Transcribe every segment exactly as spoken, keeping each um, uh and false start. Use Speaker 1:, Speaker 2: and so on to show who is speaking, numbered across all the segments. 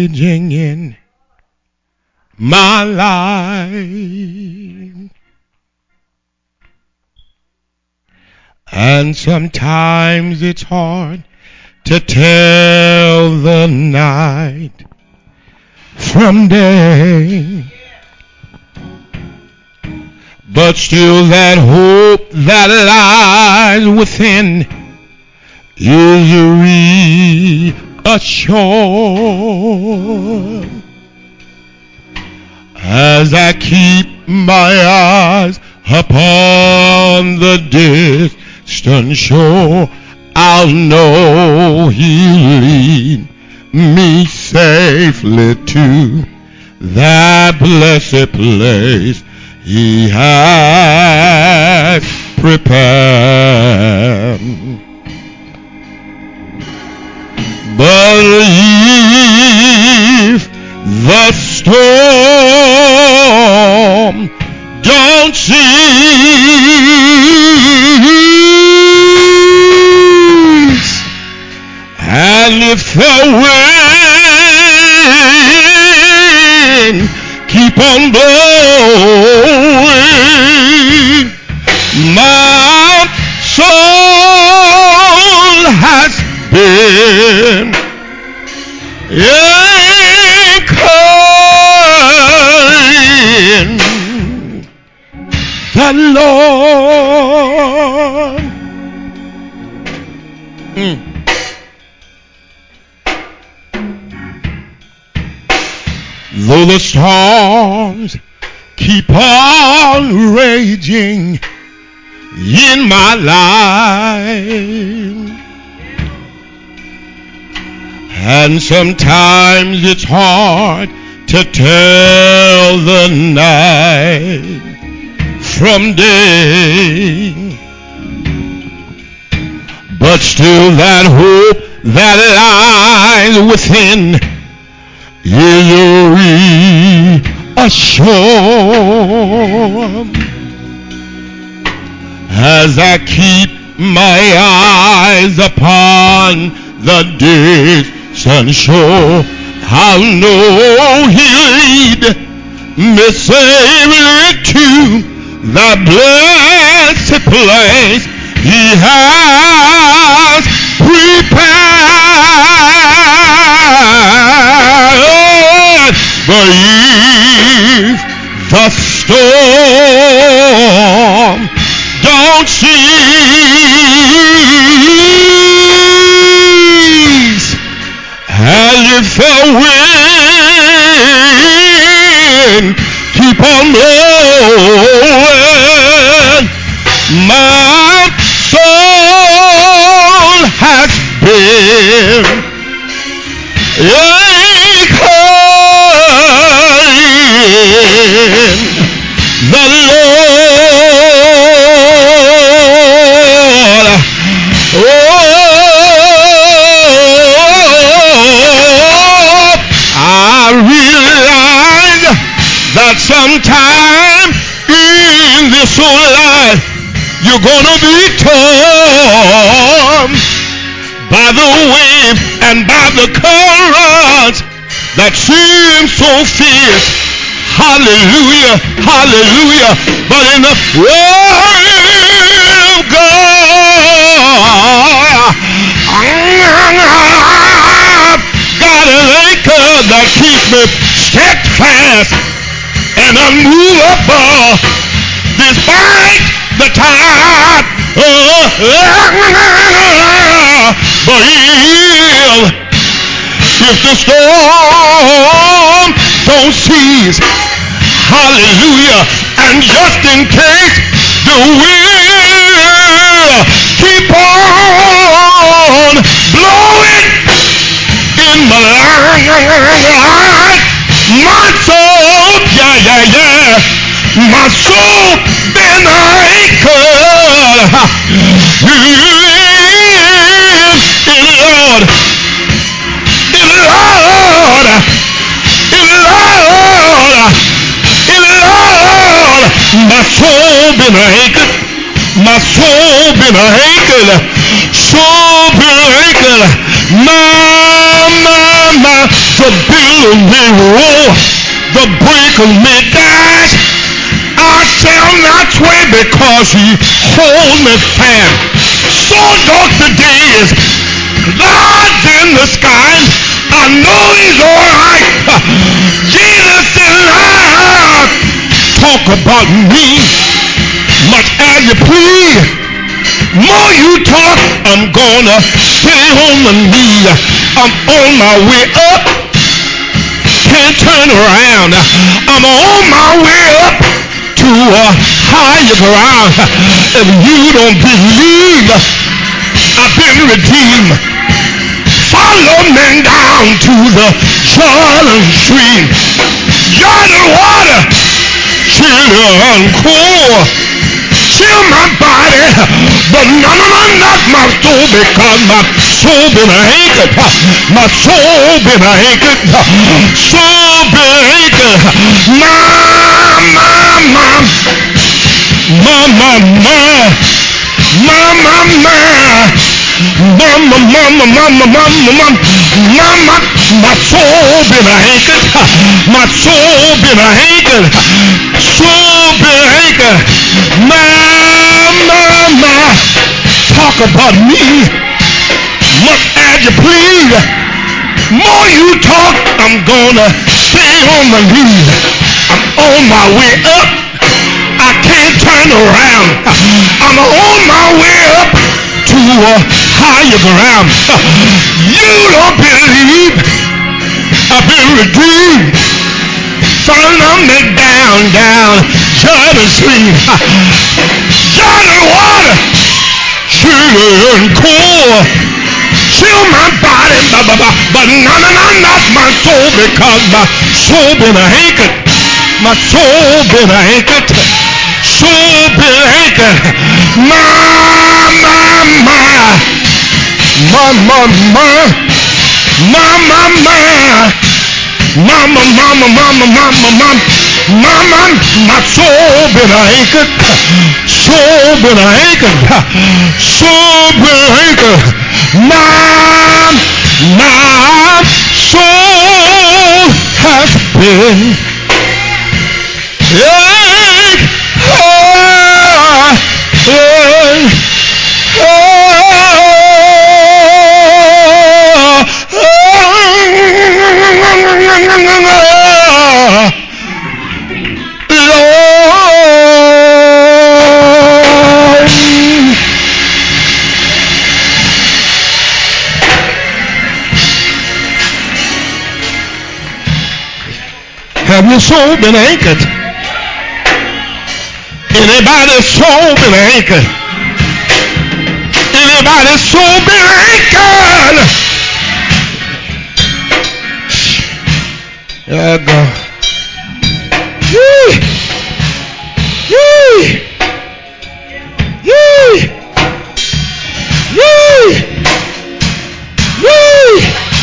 Speaker 1: raging in my life. And sometimes it's hard to tell the night from day. But still that hope that lies within is reassured as I keep my eyes upon the distant shore. I'll know He'll lead me safely to that blessed place He has prepared. But if the storm don't cease, and if the wind keep on blowing, my soul has been anchored in the Lord. Mm. Though the storms keep on raging in my life, and sometimes it's hard to tell the night from day, but still that hope that lies within is reassured as I keep my eyes upon the distant shore. I'll know He'll lead me safely to the blessed place He has prepared. But if the storm don't cease, and if the wind keep on blowing, my soul has been anchored in the Lord. Oh, I realize that sometime in this whole life you're gonna be torn by the wind and by the currents that seem so fierce. Hallelujah, hallelujah. But in the word of God, I've got an anchor that keeps me steadfast and unmovable despite the tide. Oh, but if, if the storm don't cease, hallelujah, and just in case the wind keep on blowing in my life, my soul, yeah, yeah, yeah, my soul been anchored in the Lord, in the Lord, in the Lord, in the Lord. My soul been anchored, my soul been anchored, soul been anchored. My, my, my, the billows may roar, the breakers may dash, I shall not sway because he holds me fast. So dark the day is, clouds in the sky, I know he's all right. Jesus is alive. Talk about me much as you please. More you talk, I'm gonna stay on my knees. I'm on my way up, can't turn around. I'm on my way up to a higher ground. If you don't believe I've been redeemed, follow me down to the Jordan stream. Jordan water, chill and cool. Chill my body, but no, no, no, not my soul, because my soul been anchored. My soul been anchored. Soul been anchored. My, my, my, my, my, my, my, my, my. Mama, mama, mama, mama, mama, mama, my soul been anchored, my soul been anchored, soul been anchored, mama, mama, talk about me, much as you please. More you talk, I'm gonna stay on my knees. I'm on my way up, I can't turn around. I'm on my way up to a higher ground. You don't believe I've been redeemed. Follow me down, down, Jordan stream. Jordan water, chill and cool. Chill my body, but no, no, no, not my soul, because my soul been anchored. My soul been anchored. Soul been anchored. My, my, my, my, my, my, my, my, mama, mama, mama, mama, mama, mama, my soul been anchored. Soul been anchored. Soul been anchored. My, my soul has been anchored. Oh, have your soul been anchored? Anybody's soul been anchored? Anybody's soul been anchored? Yeah, God. Yee! Yee! Yee! Yee! Yee!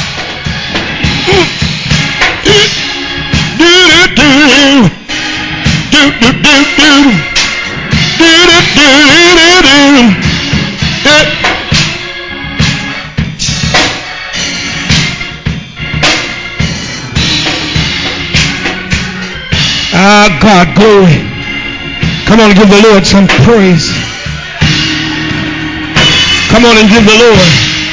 Speaker 1: Do do do do do do do do do do do do. Ah, God, glory. Come on and give the Lord some praise. Come on and give the Lord.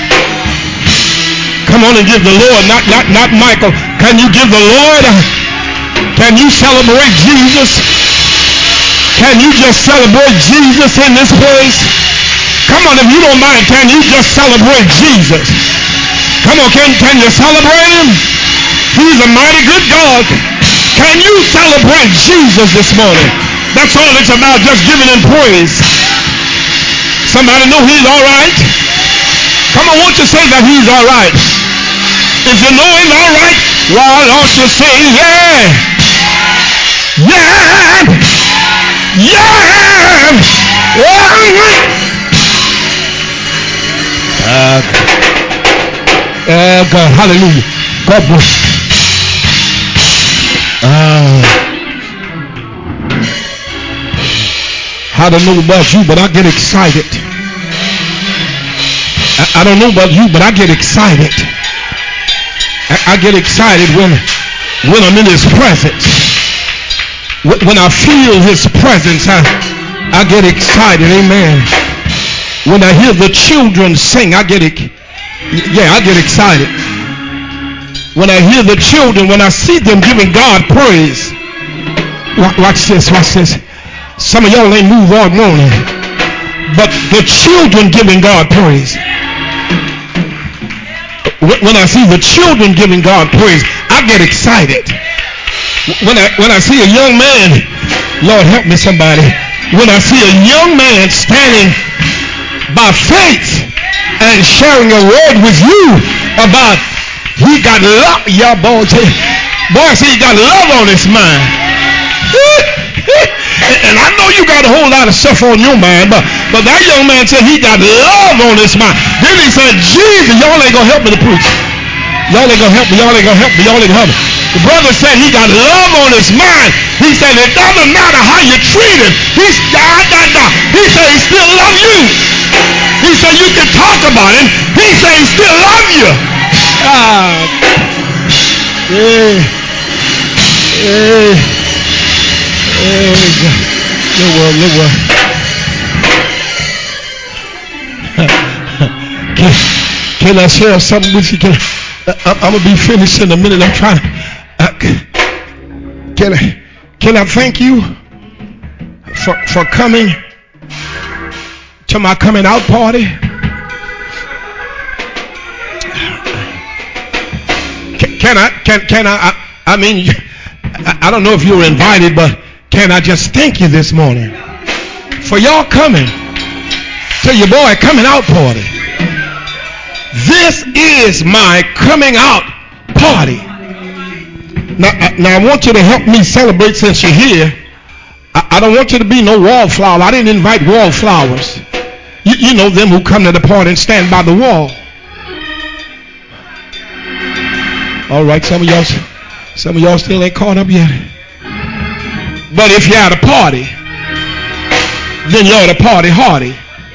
Speaker 1: Come on and give the Lord, not, not, not Michael. Can you give the Lord? Can you celebrate Jesus? Can you just celebrate Jesus in this place? Come on, if you don't mind, can you just celebrate Jesus? Come on, can, can you celebrate him? He's a mighty good God. Can you celebrate Jesus this morning? That's all it's about, just giving him praise. Somebody know he's all right? Come on, won't you say that he's all right? If you know he's all right, why don't you say, yeah, yeah, yeah, yeah. Uh, uh, God, hallelujah. God bless. Uh, I don't know about you, but I get excited. I, I don't know about you, but I get excited. I, I get excited when, when I'm in his presence. When I feel his presence, I, I get excited. Amen. When I hear the children sing, I get it. Yeah, I get excited. When I hear the children, when I see them giving God praise. Watch this, watch this. Some of y'all ain't moved all morning. But the children giving God praise. When I see the children giving God praise, I get excited. When I when I see a young man, Lord help me somebody. When I see a young man standing by faith and sharing a word with you about he got love, y'all boys, boy, I see he got love on his mind. And I know you got a whole lot of stuff on your mind, but but that young man said he got love on his mind. Then he said, Jesus, y'all ain't gonna help me to preach. Y'all ain't gonna help me, y'all ain't gonna help me, y'all ain't gonna help me. The brother said he got love on his mind. He said it doesn't matter how you treat him. He's da, da, da. He said he still love you. He said you can talk about him. He said he still love you. Ah, yeah, yeah, yeah. Little world, little world. Can, can I share something with you? Can, I, I'm gonna be finished in a minute. I'm trying. Uh, can I? Can I thank you for for coming to my coming out party? Can, can I? Can can I? I, I mean, I, I don't know if you were invited, but can I just thank you this morning for y'all coming to your boy coming out party? This is my coming out party. Now, now I want you to help me celebrate since you're here. I, I don't want you to be no wallflower. I didn't invite wallflowers. You, you know them who come to the party and stand by the wall. All right, some of y'all, some of y'all still ain't caught up yet. But if you're at a party, then you're at a party hardy.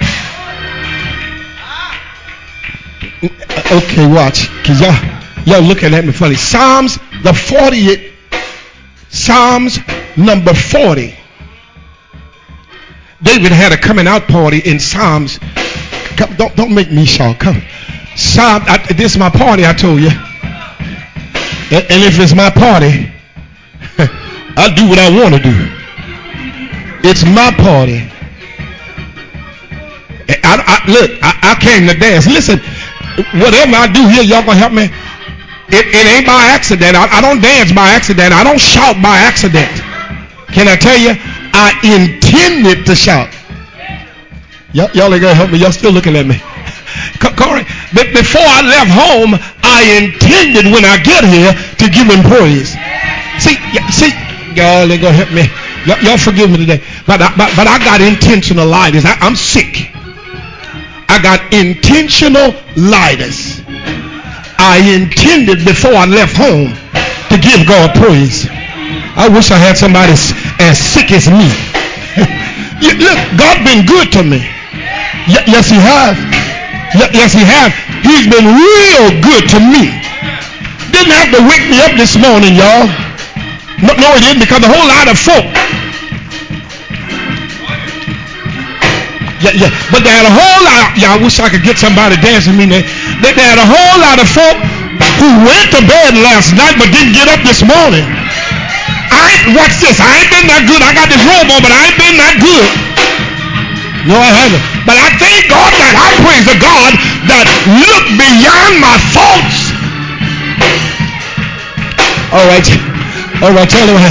Speaker 1: Okay, watch, cause y'all, y'all looking at me funny. Psalms the fortieth, Psalms number forty. David had a coming out party in Psalms. Come, don't don't make me shout. Come, Psalm. I, this is my party. I told you. And, and if it's my party, I'll do what I want to do. It's my party. I, I, look, I, I came to dance. Listen, whatever I do here, y'all gonna help me. It, it ain't by accident. I, I don't dance by accident. I don't shout by accident. Can I tell you? I intended to shout. Y'all, y'all ain't gonna help me. Y'all still looking at me. Corey, before I left home, I intended when I get here to give him praise. See, see, y'all ain't gonna help me. Y'all, y'all forgive me today, but I, but, but I got intentional lighters. I, I'm sick. I got intentional lighters. I intended before I left home to give God praise. I wish I had somebody as sick as me. Look, God been good to me. Y- yes, He has. Y- yes, He has. He's been real good to me. Didn't have to wake me up this morning, y'all. No, no, He didn't, because a whole lot of folk. Yeah, yeah. But they had a whole lot. Yeah, I wish I could get somebody dancing with me. They, they had a whole lot of folk who went to bed last night but didn't get up this morning. I ain't, watch this. I ain't been that good. I got this robe on, but I ain't been that good. No, I haven't. But I thank God that I praise the God that looked beyond my faults. All right. All right. Tell them.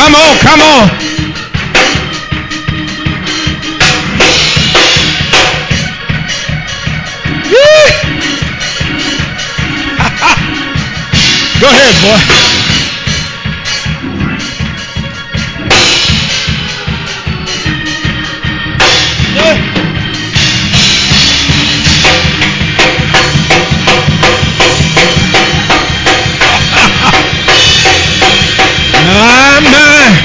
Speaker 1: Come on, come on. Go ahead, boy. My, my.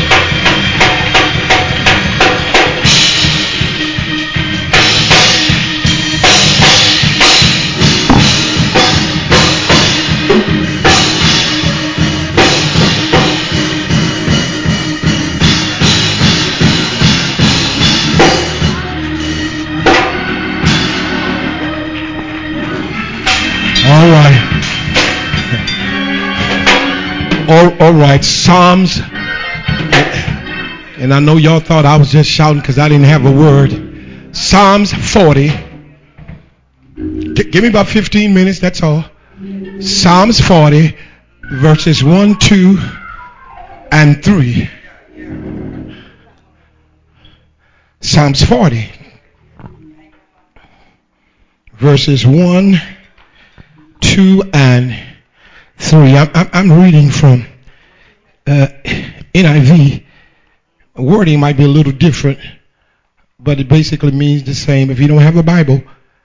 Speaker 1: All right. All, all right. Psalms. And I know y'all thought I was just shouting because I didn't have a word. Psalms forty. G- give me about fifteen minutes. That's all. Psalms forty, verses one, two, and three. Psalms forty, verses one, two, and three. I'm, I'm, I'm reading from uh, N I V. Wording might be a little different, but it basically means the same. If you don't have a Bible,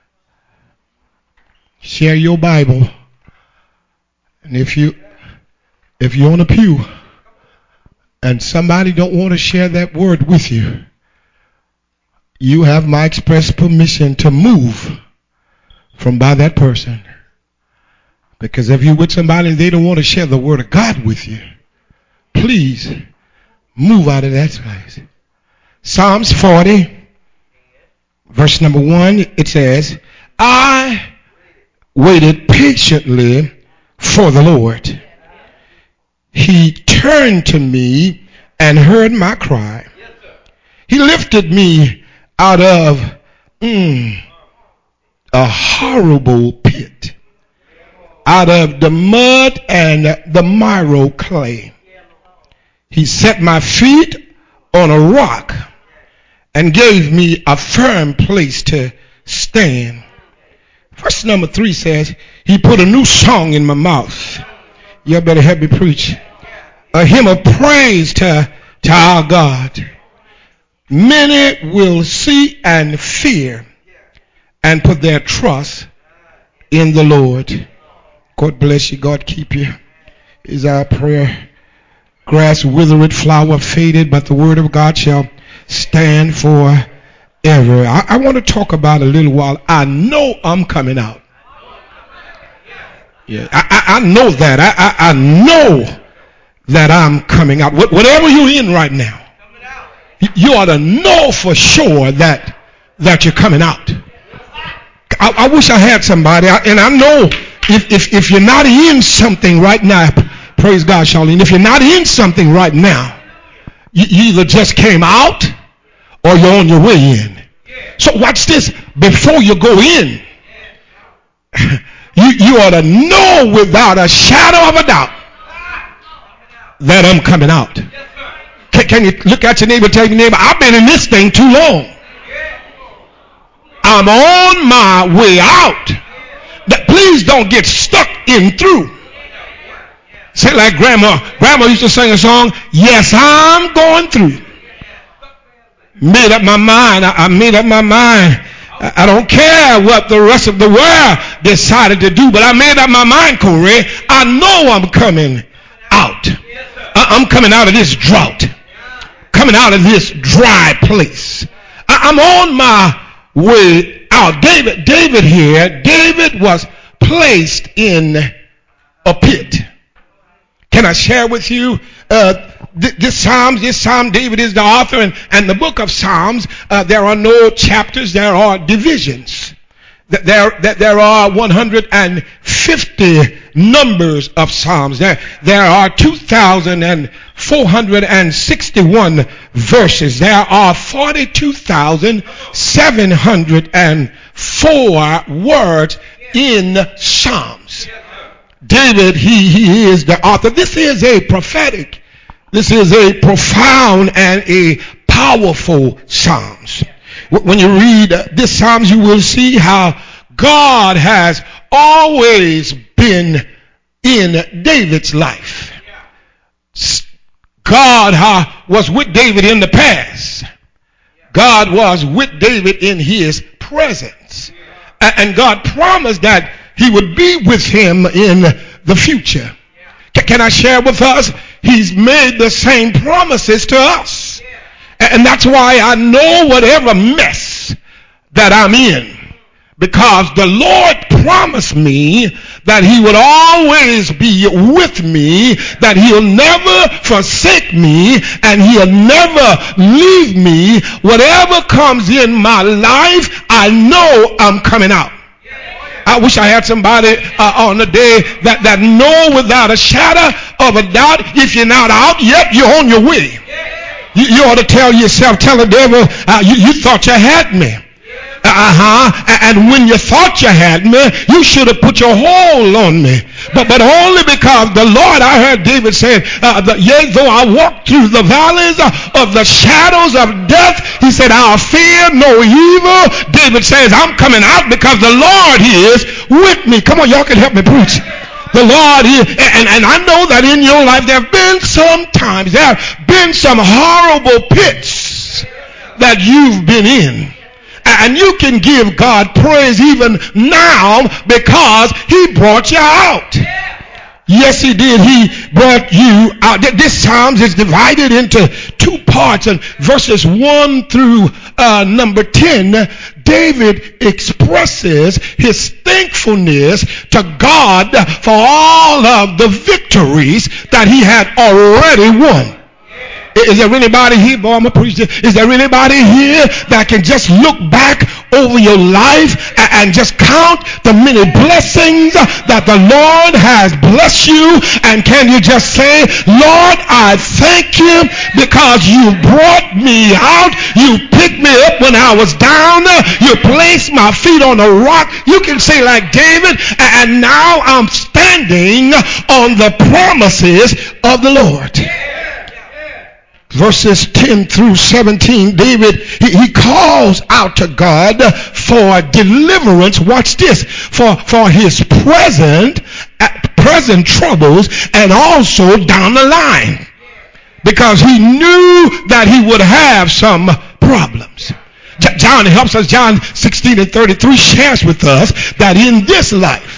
Speaker 1: share your Bible. And if you if you're on a pew and somebody don't want to share that word with you, you have my express permission to move from by that person. Because if you're with somebody and they don't want to share the word of God with you, please move out of that place. Psalms forty, verse number one, it says, I waited patiently for the Lord. He turned to me and heard my cry. He lifted me out of mm, a horrible pit, out of the mud and the marrow clay. He set my feet on a rock and gave me a firm place to stand. Verse number three says, he put a new song in my mouth. You better help me preach. A hymn of praise to, to our God. Many will see and fear and put their trust in the Lord. God bless you. God keep you is our prayer. Grass withereth, flower faded, but the word of God shall stand forever. I, I want to talk about a little while. I know I'm coming out. Yeah, I, I, I know that. I, I, I know that I'm coming out. Wh- whatever you're in right now, you, you ought to know for sure that that you're coming out. I, I wish I had somebody, I, and I know if, if if you're not in something right now. Praise God, Charlene. If you're not in something right now, you, you either just came out or you're on your way in. So watch this. Before you go in, you, you ought to know without a shadow of a doubt that I'm coming out. Can, can you look at your neighbor and tell your neighbor, I've been in this thing too long. I'm on my way out. That, please don't get stuck in through. Say like grandma. Grandma used to sing a song, yes, I'm going through. Made up my mind. I, I made up my mind. I, I don't care what the rest of the world decided to do, but I made up my mind, Corey. I know I'm coming out. I, I'm coming out of this drought. Coming out of this dry place. I, I'm on my way out. David, David here, David was placed in a pit. Can I share with you uh, th- this Psalm? This Psalm, David is the author, and, and the book of Psalms, uh, there are no chapters, there are divisions. There, there, there are one hundred fifty numbers of Psalms. There, there are two thousand four hundred sixty-one verses. There are forty-two thousand seven hundred four words in Psalms. David, he, he is the author. This is a prophetic This is a profound and a powerful Psalms. When you read this Psalms, you will see how God has always been in David's life. God uh, was with David in the past. God was with David in his presence. And God promised that he would be with him in the future. Can I share with us? He's made the same promises to us. And that's why I know whatever mess that I'm in, because the Lord promised me that he would always be with me, that he'll never forsake me, and he'll never leave me. Whatever comes in my life, I know I'm coming out. I wish I had somebody uh, on the day that, that know without a shadow of a doubt, if you're not out yet, you're on your way. You, you ought to tell yourself, tell the devil, uh, you, you thought you had me. Uh-huh. And when you thought you had me, you should have put your hold on me. But but only because the Lord, I heard David say, uh, the, yea, though I walk through the valleys of the shadows of death, he said, I'll fear no evil. David says, I'm coming out because the Lord is with me. Come on, y'all can help me preach. The Lord is, and, and I know that in your life there have been some times, there have been some horrible pits that you've been in. And you can give God praise even now because he brought you out. Yes, he did. He brought you out. This Psalms is divided into two parts. And verses one through uh, number ten, David expresses his thankfulness to God for all of the victories that he had already won. Is there anybody here, boy, I'm a preacher, is there anybody here that can just look back over your life and just count the many blessings that the Lord has blessed you? And can you just say, Lord, I thank you because you brought me out. You picked me up when I was down. You placed my feet on a rock. You can say like David, and now I'm standing on the promises of the Lord. Verses ten through seventeen, David, he, he calls out to God for deliverance. Watch this. For, for his present, present troubles and also down the line. Because he knew that he would have some problems. John helps us. John sixteen and thirty-three shares with us that in this life,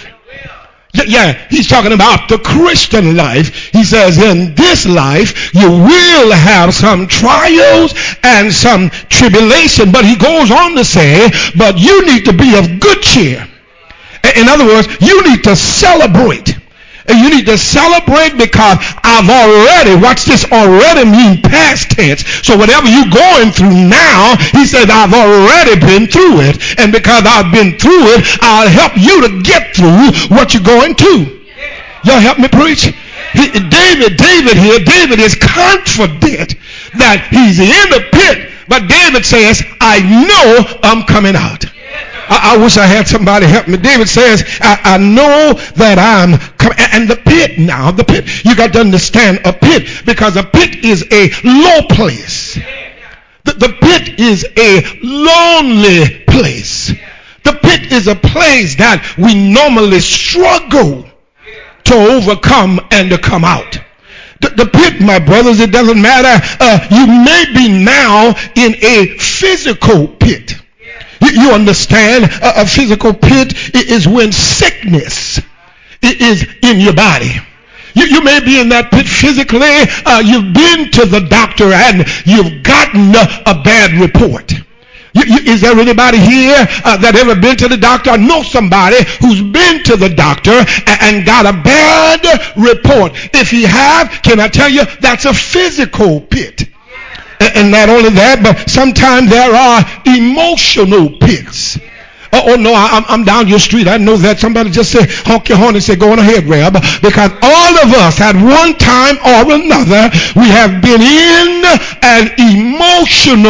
Speaker 1: yeah, he's talking about the Christian life. He says, in this life, you will have some trials and some tribulation. But he goes on to say, but you need to be of good cheer. In other words, you need to celebrate. And you need to celebrate because I've already, watch this, already mean past tense. So whatever you're going through now, he says, I've already been through it. And because I've been through it, I'll help you to get through what you're going to. Y'all help me preach? He, David, David here, David is confident that he's in the pit. But David says, I know I'm coming out. I, I wish I had somebody help me. David says, I, I know that I'm coming. And the pit now, the pit, you got to understand a pit, because a pit is a low place. The, the pit is a lonely place. The pit is a place that we normally struggle to overcome and to come out. The, the pit, my brothers, it doesn't matter. Uh, you may be now in a physical pit. You, you understand? A, a physical pit is when sickness is in your body. You, you may be in that pit physically. Uh, you've been to the doctor and you've gotten a, a bad report. You, you, is there anybody here uh, that ever been to the doctor? I know somebody who's been to the doctor and, and got a bad report. If you have, can I tell you, that's a physical pit. And, and not only that, but sometimes there are emotional pits. Oh, oh no, I, I'm down your street. I know that. Somebody just said, honk your horn and say, go on ahead, Reb. Because all of us at one time or another, we have been in an emotional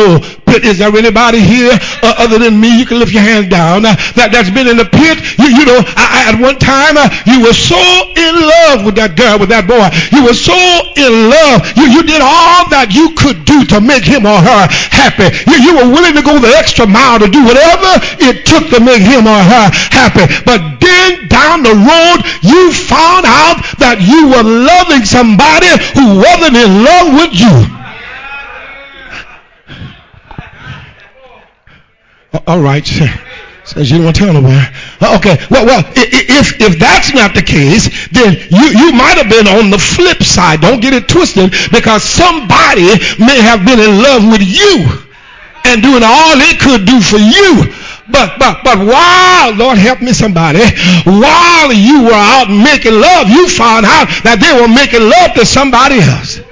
Speaker 1: pit. Is there anybody here uh, other than me? You can lift your hands down. Uh, that, that's been in the pit. You, you know, I, I, at one time, uh, you were so in love with that girl, with that boy. You were so in love. You, you did all that you could do to make him or her happy. You, you were willing to go the extra mile to do whatever it took to make him or her happy. But then down the road, you found out that you were loving somebody who wasn't in love with you. All right. Says you don't want to tell nobody. Okay. Well, well, if if that's not the case, then you, you might have been on the flip side. Don't get it twisted, because somebody may have been in love with you and doing all they could do for you. But but but while, Lord help me somebody, while you were out making love, you found out that they were making love to somebody else.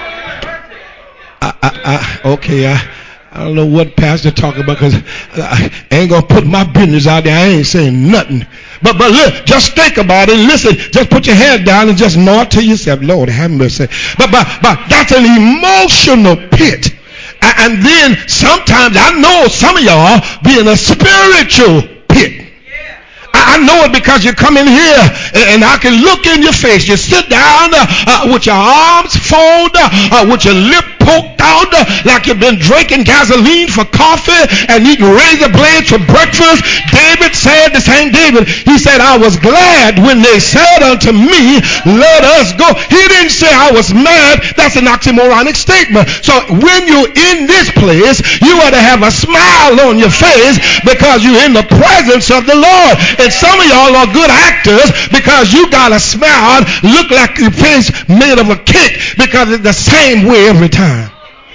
Speaker 1: I, I, I, okay, I, I don't know what pastor talking about, because I ain't going to put my business out there. I ain't saying nothing. But but look, just think about it. Listen, just put your head down and just nod to yourself. Lord have mercy. But but but that's an emotional pit. And then sometimes, I know some of y'all be in a spiritual pit. I know it because you come in here and I can look in your face. You sit down uh, uh, with your arms folded, uh, with your lip poked out, uh, like you've been drinking gasoline for coffee and eating razor blades for breakfast. David said, the same David, he said, I was glad when they said unto me, let us go. He didn't say I was mad. That's an oxymoronic statement. So when you're in this place, you ought to have a smile on your face because you're in the presence of the Lord. And some of y'all are good actors because you got a smile, look like your face made of a cake, because it's the same way every time.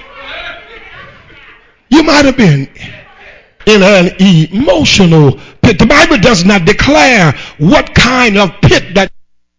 Speaker 1: You might have been in an emotional pit. The Bible does not declare what kind of pit that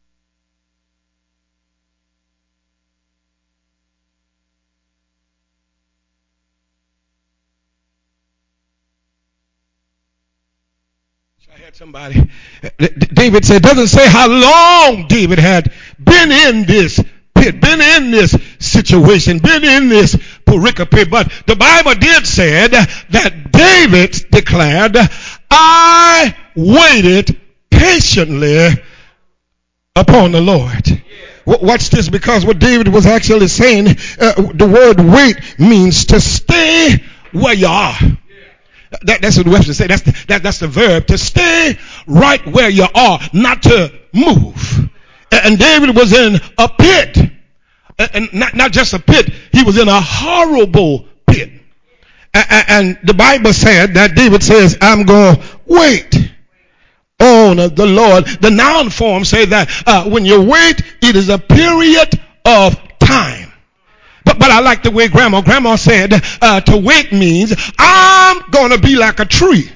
Speaker 1: somebody. David said, doesn't say how long David had been in this pit, been in this situation, been in this pericope, but the Bible did say that David declared, I waited patiently upon the Lord. Watch this, because what David was actually saying, uh, the word wait means to stay where you are. That, that's what Webster said. That's the, that, that's the verb, to stay right where you are, not to move. And David was in a pit, and not, not just a pit, he was in a horrible pit. And the Bible said that David says, I'm going to wait on the Lord. The noun form say that uh, when you wait, it is a period of time. But, but I like the way grandma, grandma said, uh, to wait means I'm going to be like a tree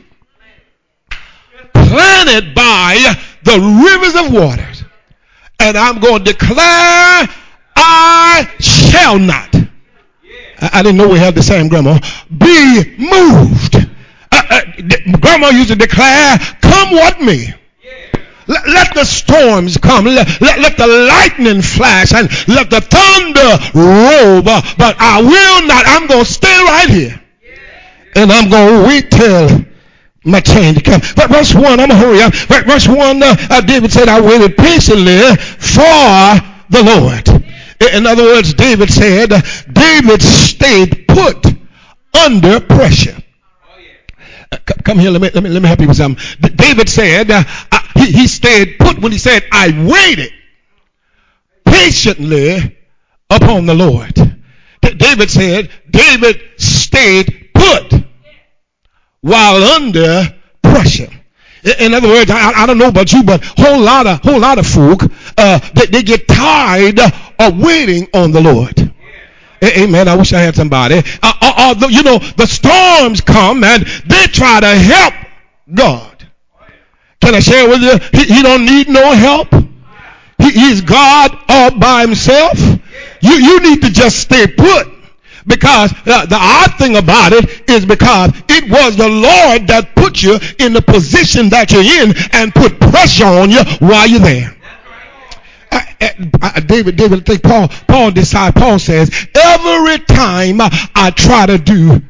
Speaker 1: planted by the rivers of waters. And I'm going to declare I shall not. I, I didn't know we had the same grandma. Be moved. Uh, uh, grandma used to declare, come what may. Let, let the storms come. Let, let, let the lightning flash and let the thunder roll. But, but I will not. I'm going to stay right here. And I'm going to wait till my change comes. But verse one, I'm going to hurry up. But verse one, uh, uh, David said, I waited patiently for the Lord. In other words, David said, David stayed put under pressure. Come here, let me, let me, let me help you with something. David said, uh, uh, he, he stayed put when he said, I waited patiently upon the Lord. D- David said, David stayed put while under pressure. In other words, I, I don't know about you, but whole lot of, whole lot of folk, uh, they, they get tired of waiting on the Lord. Amen. I wish I had somebody. Uh, uh, uh, you know, the storms come and they try to help God. Can I share with you? He, he don't need no help. He, he's God all by himself. You, you need to just stay put. Because uh, the odd thing about it is because it was the Lord that put you in the position that you're in and put pressure on you while you're there. I, I, David, David, I think Paul, Paul decided, Paul says, every time I, I try to do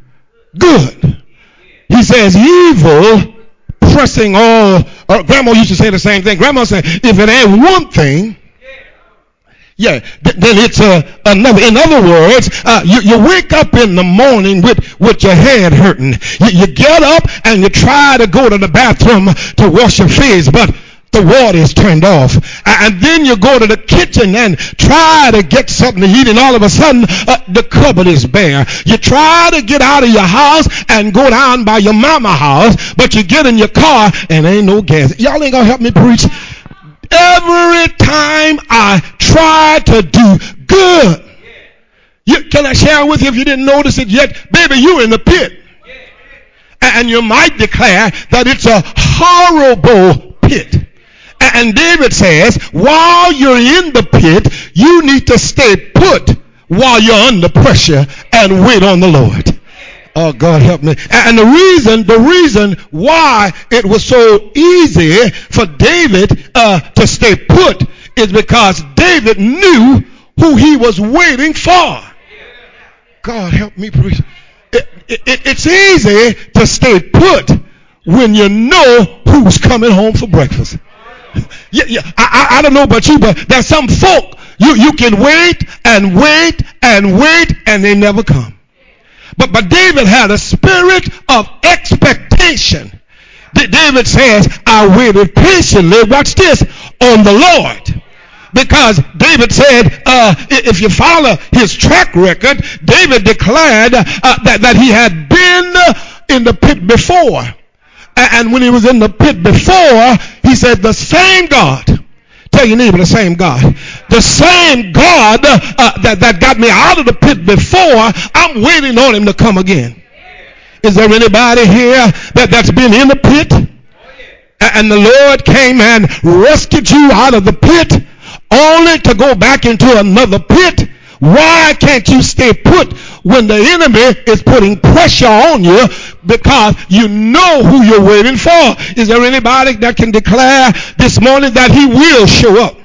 Speaker 1: good. He says evil pressing all. Uh, Grandma used to say the same thing. Grandma said, if it ain't one thing, yeah, th- then it's uh, another. In other words, uh, you, you wake up in the morning with, with your head hurting. You, you get up and you try to go to the bathroom to wash your face, but the water is turned off. And then you go to the kitchen and try to get something to eat, and all of a sudden uh, the cupboard is bare. You try to get out of your house and go down by your mama's house, but you get in your car and ain't no gas. Y'all ain't gonna help me preach. Every time I try to do good, you, can I share with you if you didn't notice it yet? Baby, you in the pit. And you might declare that it's a horrible pit. And David says, while you're in the pit, you need to stay put while you're under pressure and wait on the Lord. Oh, God help me. And the reason, the reason why it was so easy for David uh, to stay put is because David knew who he was waiting for. God help me, preach. It, it, it, it's easy to stay put when you know who's coming home for breakfast. Yeah, yeah. I, I, I don't know about you, but there's some folk you, you can wait and wait and wait and they never come. But, but David had a spirit of expectation. D- David says, I waited patiently, watch this, on the Lord. Because David said, uh, if you follow his track record, David declared uh, that, that he had been in the pit before. And when he was in the pit before, he said, the same God, tell your neighbor, the same God, the same God uh, that, that got me out of the pit before, I'm waiting on him to come again. Is there anybody here that, that's been in the pit? And the Lord came and rescued you out of the pit only to go back into another pit? Why can't you stay put when the enemy is putting pressure on you because you know who you're waiting for? Is there anybody that can declare this morning that he will show up?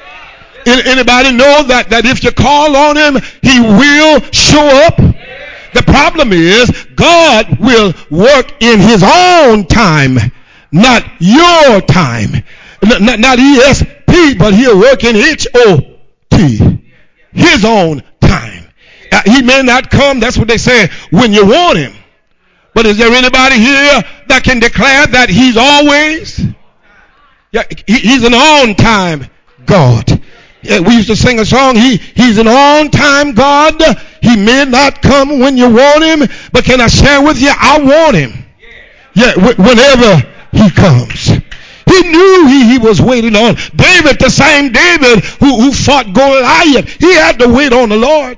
Speaker 1: Anybody know that, that if you call on him, he will show up? The problem is God will work in his own time, not your time. Not, not E S P, but he'll work in H O T. His own time. Uh, he may not come, that's what they say, when you want him. But is there anybody here that can declare that he's always? Yeah, he, he's an on-time God. Yeah, we used to sing a song, he, he's an on-time God. He may not come when you want him, but can I share with you, I want him. Yeah, w- whenever he comes. He knew he, he was waiting on. David, the same David who, who fought Goliath, he had to wait on the Lord.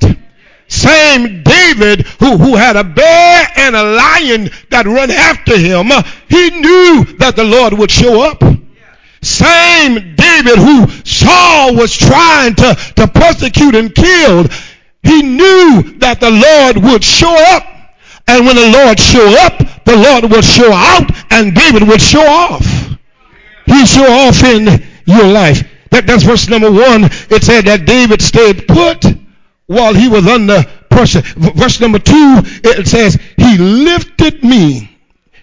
Speaker 1: Same David who, who had a bear and a lion that run after him, he knew that the Lord would show up. Same David who Saul was trying to, to persecute and kill, he knew that the Lord would show up. And when the Lord showed up, the Lord would show out and David would show off. He show off in your life. That, that's verse number one. It said that David stayed put while he was under pressure. V- verse number two, it says, he lifted me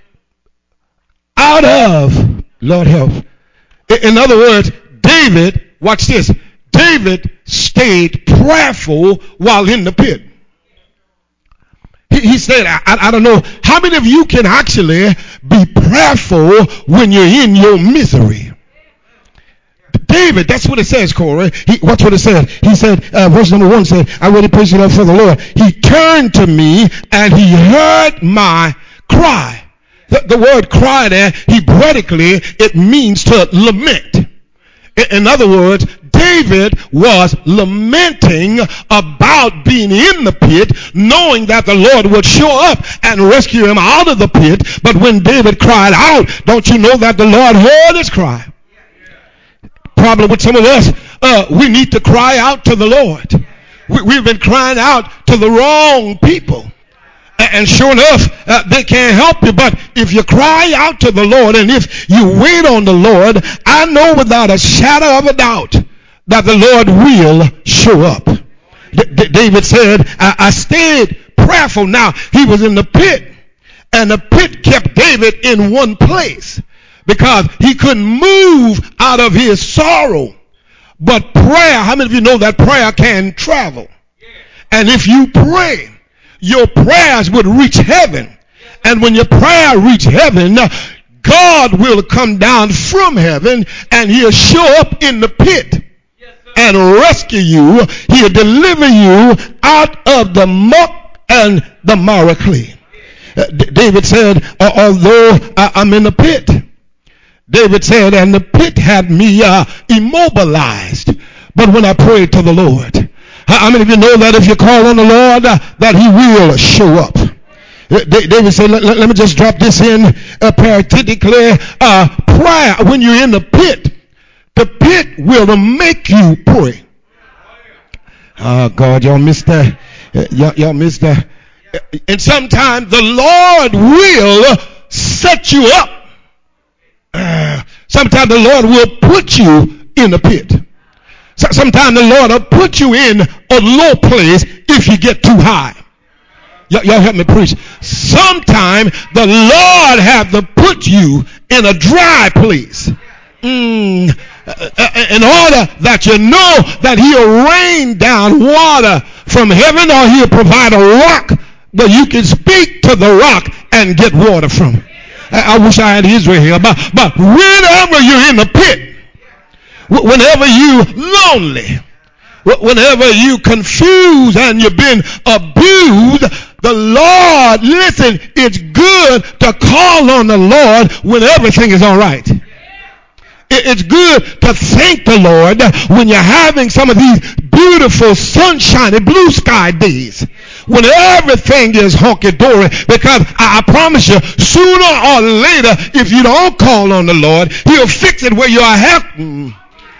Speaker 1: out of, Lord help. In other words, David, watch this, David stayed prayerful while in the pit. He, he said, I, I don't know, how many of you can actually be prayerful when you're in your misery? David, that's what it says, Corey. He, watch what it said. He said, uh, verse number one said, I really praise the Lord for the Lord. He turned to me and he heard my cry. The, the word cry there, Hebraically, it means to lament. In, in other words, David was lamenting about being in the pit, knowing that the Lord would show up and rescue him out of the pit. But when David cried out, don't you know that the Lord heard his cry? Problem with some of us, uh, we need to cry out to the Lord. We, we've been crying out to the wrong people. And sure enough, uh, they can't help you. But if you cry out to the Lord and if you wait on the Lord, I know without a shadow of a doubt that the Lord will show up. D- D- David said, I-, I stayed prayerful. Now, he was in the pit. And the pit kept David in one place because he couldn't move out of his sorrow. But prayer, how many of you know that prayer can travel? And if you pray, your prayers would reach heaven. And when your prayer reach heaven, God will come down from heaven and he'll show up in the pit and rescue you. He'll deliver you out of the muck and the mire clay. Uh, D- David said, uh, although I- I'm in the pit, David said, and the pit had me uh, immobilized. But when I prayed to the Lord, how many of you know that if you call on the Lord, uh, that he will show up? David said, let, let, let me just drop this in uh, parenthetically. Uh, prayer, when you're in the pit, the pit will make you pray. Oh, God, y'all missed that. Y'all, y'all missed that. And sometimes the Lord will set you up. Uh, sometimes the Lord will put you in a pit. So, sometimes the Lord will put you in a low place if you get too high. Y- y'all help me preach. Sometimes the Lord have to put you in a dry place. Mm, in order that you know that he'll rain down water from heaven, or he'll provide a rock where you can speak to the rock and get water from it. I, I wish I had Israel here. But, but whenever you're in the pit, whenever you lonely, whenever you confused and you've been abused, the Lord, listen, it's good to call on the Lord when everything is all right. It's good to thank the Lord when you're having some of these beautiful, sunshiny, blue sky days. When everything is honky-dory. Because I, I promise you, sooner or later, if you don't call on the Lord, he'll fix it where you are happy.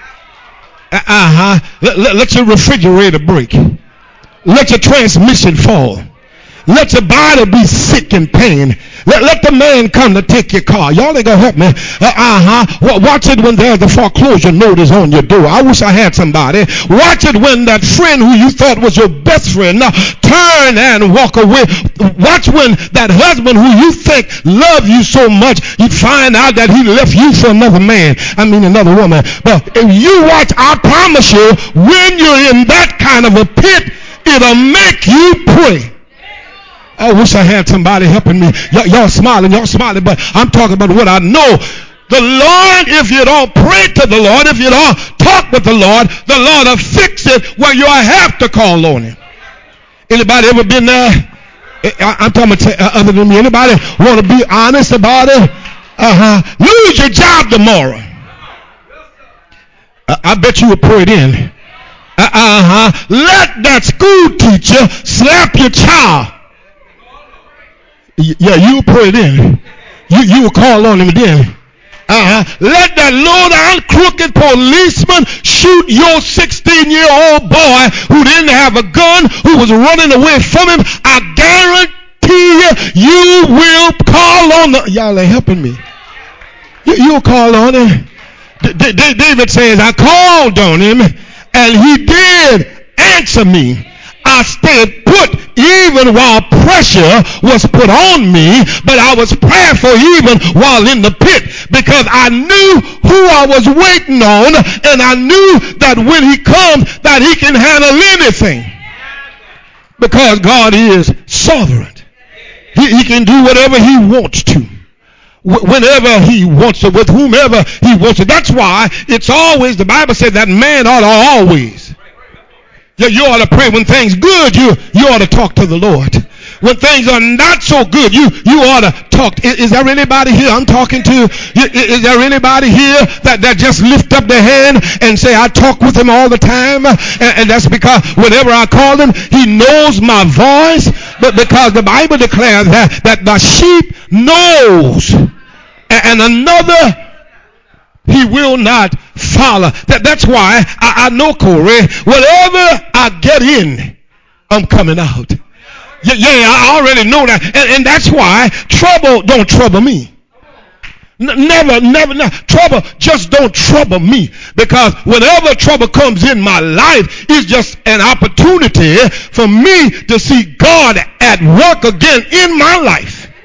Speaker 1: Uh-huh. Let, let, let your refrigerator break. Let your transmission fall. Let your body be sick and pain. Let, let the man come to take your car. Y'all ain't gonna help me. Uh, uh-huh. Watch it when there's a foreclosure notice on your door. I wish I had somebody. Watch it when that friend who you thought was your best friend uh, turn and walk away. Watch when that husband who you think loved you so much, you find out that he left you for another man. I mean another woman. But if you watch, I promise you, when you're in that kind of a pit, it'll make you pray. I wish I had somebody helping me. Y- y'all smiling, y'all smiling, but I'm talking about what I know. The Lord, if you don't pray to the Lord, if you don't talk with the Lord, the Lord will fix it where you have to call on him. Anybody ever been there? I- I'm talking about uh, other than me. Anybody want to be honest about it? Uh-huh. Lose your job tomorrow. Uh, I bet you would pray it in. Uh-huh. Let that school teacher slap your child. Yeah, you pray it in. You you will call on him then. Uh-huh. Let that low down crooked policeman shoot your sixteen-year-old boy who didn't have a gun, who was running away from him. I guarantee you, you will call on the. Y'all are helping me. You, you'll call on him. D- D- David says, I called on him, and he did answer me. I stayed put even while pressure was put on me, but I was prayerful even while in the pit because I knew who I was waiting on, and I knew that when he comes that he can handle anything because God is sovereign. He, he can do whatever he wants to. Whenever he wants to, with whomever he wants to. That's why it's always, the Bible said that man ought to always. You ought to pray when things good. You you ought to talk to the Lord. When things are not so good, you you ought to talk. Is, is there anybody here I'm talking to? Is there anybody here that, that just lift up their hand and say, I talk with him all the time? And, and that's because whenever I call him, he knows my voice. But because the Bible declares that, that the sheep knows, and another he will not follow. That, that's why I, I know, Corey, whatever I get in, I'm coming out. Yeah, yeah, I already know that. And, and that's why trouble don't trouble me. N- never, never, never. Trouble just don't trouble me. Because whenever trouble comes in my life, it's just an opportunity for me to see God at work again in my life.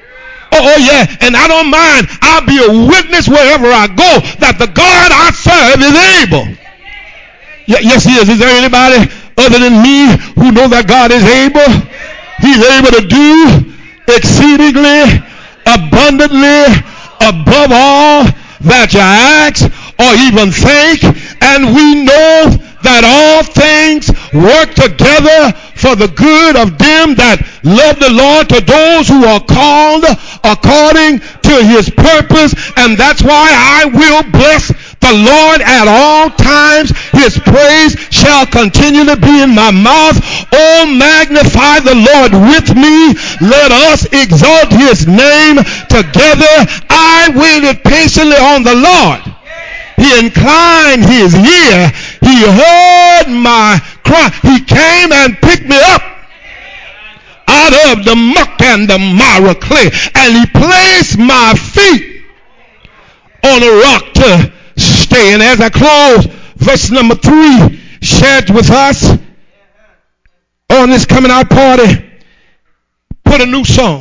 Speaker 1: Oh, oh, yeah, and I don't mind. I'll be a witness wherever I go that the God I serve is able. Y- yes, he is. Is there anybody other than me who know that God is able? He's able to do exceedingly, abundantly, above all that you ask or even think. And we know that all things work together for the good of them that love the Lord, to those who are called according to his purpose. And that's why I will bless the Lord at all times. His praise shall continually be in my mouth. Oh, magnify the Lord with me. Let us exalt his name together. I waited patiently on the Lord. He inclined his ear. He heard my cry. He came and picked me up out of the muck and the mire clay, and he placed my feet on a rock to stay. And as I close, verse number three shared with us on this coming out party, put a new song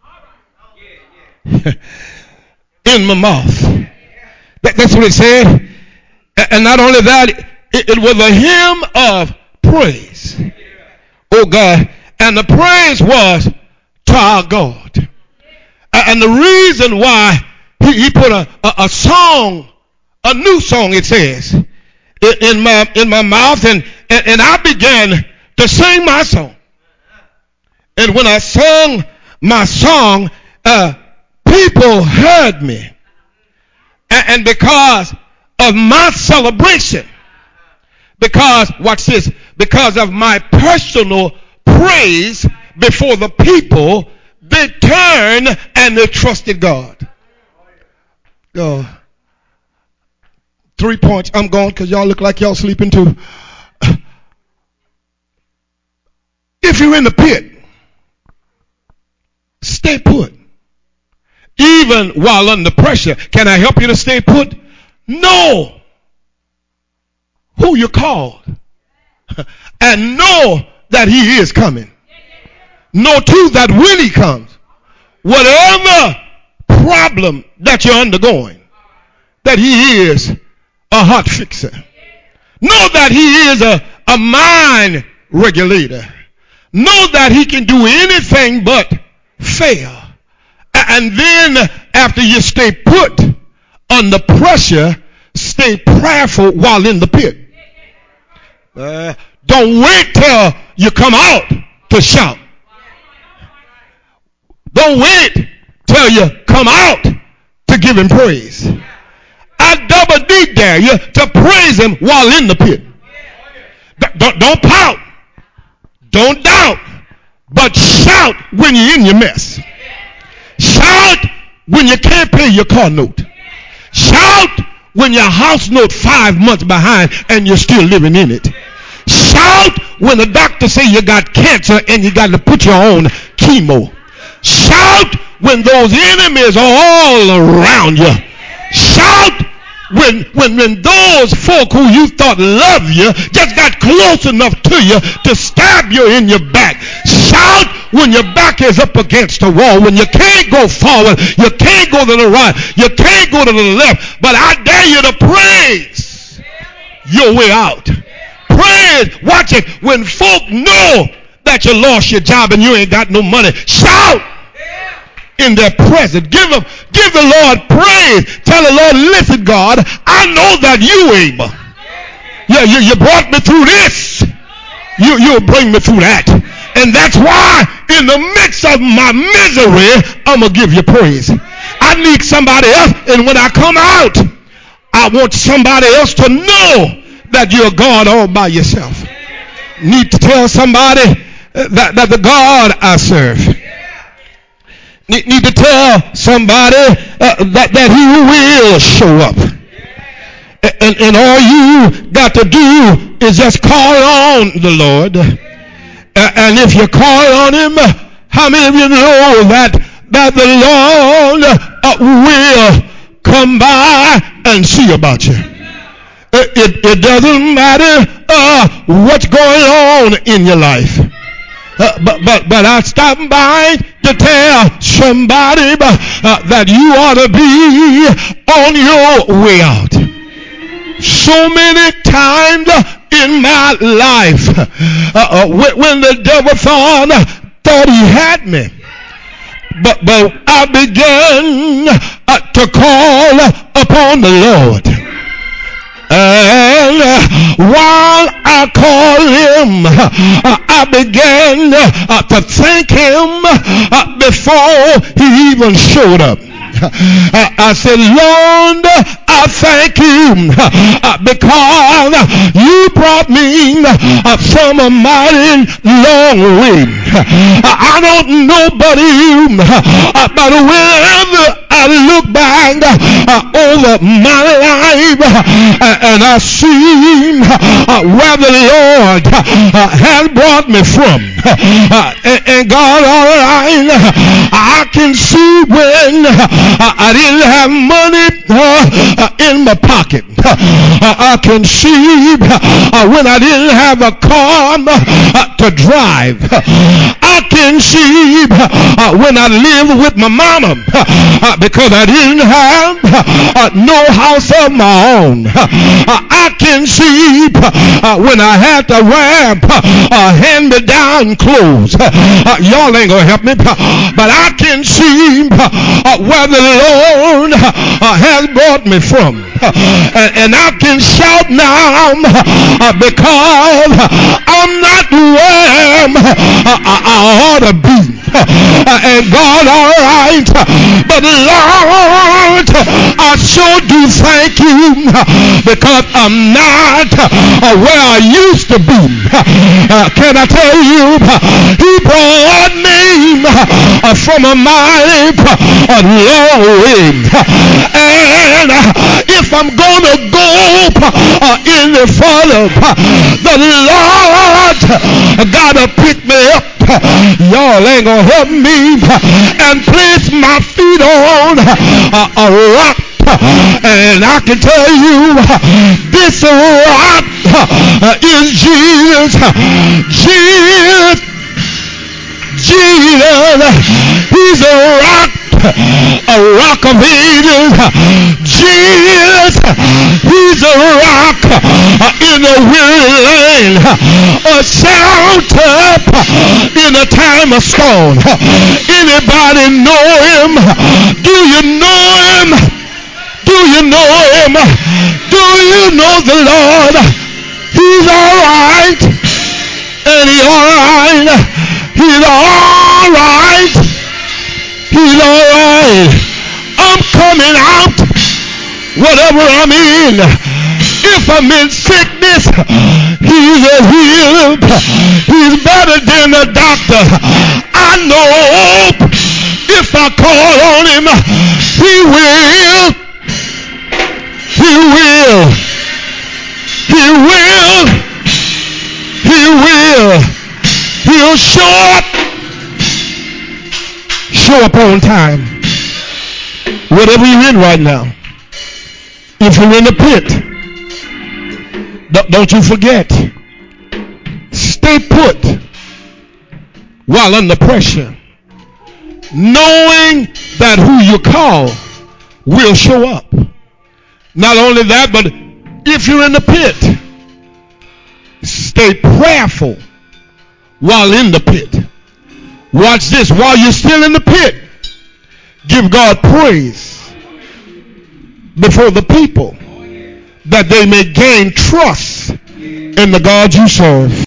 Speaker 1: in my mouth. That, that's what it said. And not only that, it, it was a hymn of praise. Oh God. And the praise was to our God. And the reason why he, he put a, a, a song, a new song, it says, in my in my mouth, and, and, and I began to sing my song. And when I sung my song, uh, people heard me. And, and because of my celebration, because, watch this, because of my personal praise before the people, they turned and they trusted God. Uh, three points. I'm gone because y'all look like y'all sleeping too. If you're in the pit, stay put. Even while under pressure. Can I help you to stay put? Know who you called. And know that he is coming. Know too that when he comes, whatever problem that you're undergoing, that he is a heart fixer. Know that he is a, a mind regulator. Know that he can do anything but fail. And then after you stay put under pressure, stay prayerful while in the pit. Uh, don't wait till you come out to shout. Don't wait till you come out to give him praise. I double D dare you to praise him while in the pit. Don't, don't pout. Don't doubt. But shout when you're in your mess. Shout when you can't pay your car note. Shout when your house note five months behind and you're still living in it. Shout when the doctor say you got cancer and you got to put your own chemo. Shout when those enemies are all around you. Shout when, when, when those folk who you thought loved you just got close enough to you to stab you in your back. Shout when your back is up against a wall, when you can't go forward, you can't go to the right, you can't go to the left, but I dare you to praise your way out. Praise, watch it, when folk know that you lost your job and you ain't got no money, shout in their presence. Give them, give the Lord praise. Tell the Lord, listen, God, I know that you able. Yeah, you, you brought me through this. You, you'll bring me through that. And that's why in the midst of my misery, I'm going to give you praise. I need somebody else. And when I come out, I want somebody else to know that you're God all by yourself. Need to tell somebody that, that the God I serve. Need, need to tell somebody uh, that, that he will show up. And, and all you got to do is just call on the Lord. And if you call on him, how many of you know that, that the Lord uh, will come by and see about you? It, it, it doesn't matter uh, what's going on in your life. Uh, but but but I stopped by to tell somebody uh, that you ought to be on your way out. So many times in my life, uh, uh, when the devil thought thought he had me, but but I began uh, to call upon the Lord. And uh, while I called him, uh, I began uh, to thank him uh, before he even showed up. Uh, I said, Lord, I thank you uh, because you brought me uh, from a mighty long way. Uh, I don't know but you, uh, but whenever I look back uh, over my life uh, and I see uh, where the Lord uh, has brought me from. Uh, and, and God, all right, I can see when uh, I didn't have money uh, uh, in my pocket. Uh, I can see uh, when I didn't have a car uh, to drive. I can see uh, when I lived with my mama uh, because I didn't have uh, no house of my own. Uh, I can see uh, when I had to wear uh, hand-me-down clothes. Uh, y'all ain't gonna help me, but I can see uh, where the Lord uh, has brought me from. Uh, and, and I can shout now uh, because I'm not where uh, I, I ought to be. Uh, and God, all right, but Lord, I sure do thank you because I'm not uh, where I used to be. Uh, can I tell you, he brought me uh, from a mighty uh, long way. And uh, if I'm going to go uh, any further, uh, the Lord got to pick me up. Y'all ain't gonna help me and place my feet on a, a rock. And I can tell you this rock is Jesus. Jesus. Jesus. He's a rock. A rock of ages. Jesus, he's a rock in a weary land, a shelter in a time of storm. Anybody know him? Do you know him? Do you know him? Do you know the Lord? He's all right, and he's all right. He's all right. He's all right. I'm coming out, whatever I'm in. If I'm in sickness, he's a healer. He's better than a doctor. I know if I call on him, he will. He will. He will. He will. He'll show up. Show up on time. Whatever you're in right now. If you're in the pit, don't you forget. Stay put while under pressure. Knowing that who you call will show up. Not only that, but if you're in the pit, stay prayerful while in the pit. Watch this. While you're still in the pit, give God praise before the people that they may gain trust in the God you serve.